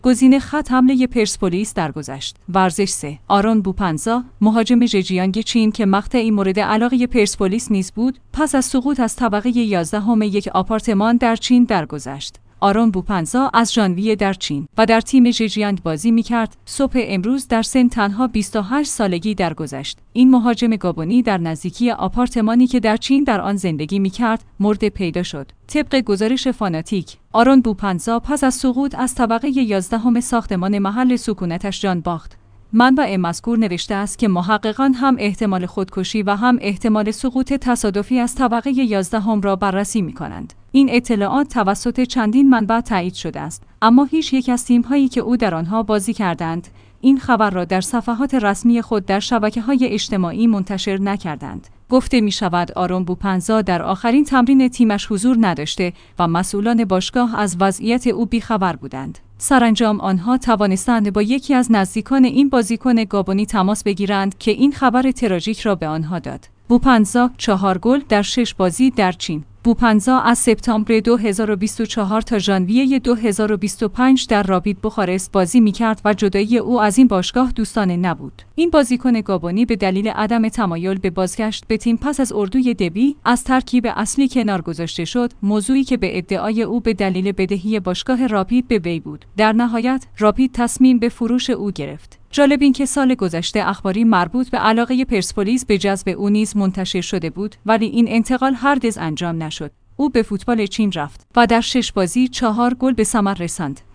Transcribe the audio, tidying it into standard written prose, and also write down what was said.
گزینه خط حمله پرسپولیس درگذشت. ورزش 3. آرون بوپنزا، مهاجم ژجیانگ چین که مقطعی مورد علاقه پرسپولیس نیز بود، پس از سقوط از طبقه 11 یک آپارتمان در چین درگذشت. آرون بوپنزا از ژانویه در چین و در تیم ژجیانگ بازی می‌کرد. صبح امروز در سن تنها 28 سالگی درگذشت. این مهاجم گابونی در نزدیکی آپارتمانی که در چین در آن زندگی می‌کرد، مرده پیدا شد. طبق گزارش فاناتیک، آرون بوپنزا پس از سقوط از طبقه 11 ساختمان محل سکونتش جان باخت. منبع مذکور نوشته است که محققان هم احتمال خودکشی و هم احتمال سقوط تصادفی از طبقه 11 را بررسی می‌کنند. این اطلاعات توسط چندین منبع تایید شده است، اما هیچ یک از تیم‌هایی که او در آنها بازی کردند، این خبر را در صفحات رسمی خود در شبکه‌های اجتماعی منتشر نکردند. گفته می‌شود آرون بوپنزا در آخرین تمرین تیمش حضور نداشته و مسئولان باشگاه از وضعیت او بی‌خبر بودند. سرانجام آنها توانستند با یکی از نزدیکان این بازیکن گابونی تماس بگیرند که این خبر تراژیک را به آنها داد. بوپنزا 4 گل در 6 بازی در چین. بوپنزا از سپتامبر 2024 تا ژانویه 2025 در رابید بخارست بازی می‌کرد و جدایی او از این باشگاه دوستانه نبود. این بازیکن گابونی به دلیل عدم تمایل به بازگشت به تیم پس از اردوی دبی از ترکیب اصلی کنار گذاشته شد، موضوعی که به ادعای او به دلیل بدهی باشگاه رابید به وی بود. در نهایت رابید تصمیم به فروش او گرفت. جالب این که سال گذشته اخباری مربوط به علاقه پرسپولیس به جذب او نیز منتشر شده بود، ولی این انتقال هرگز انجام نشد. او به فوتبال چین رفت و در 6 بازی 4 گل به ثمر رساند.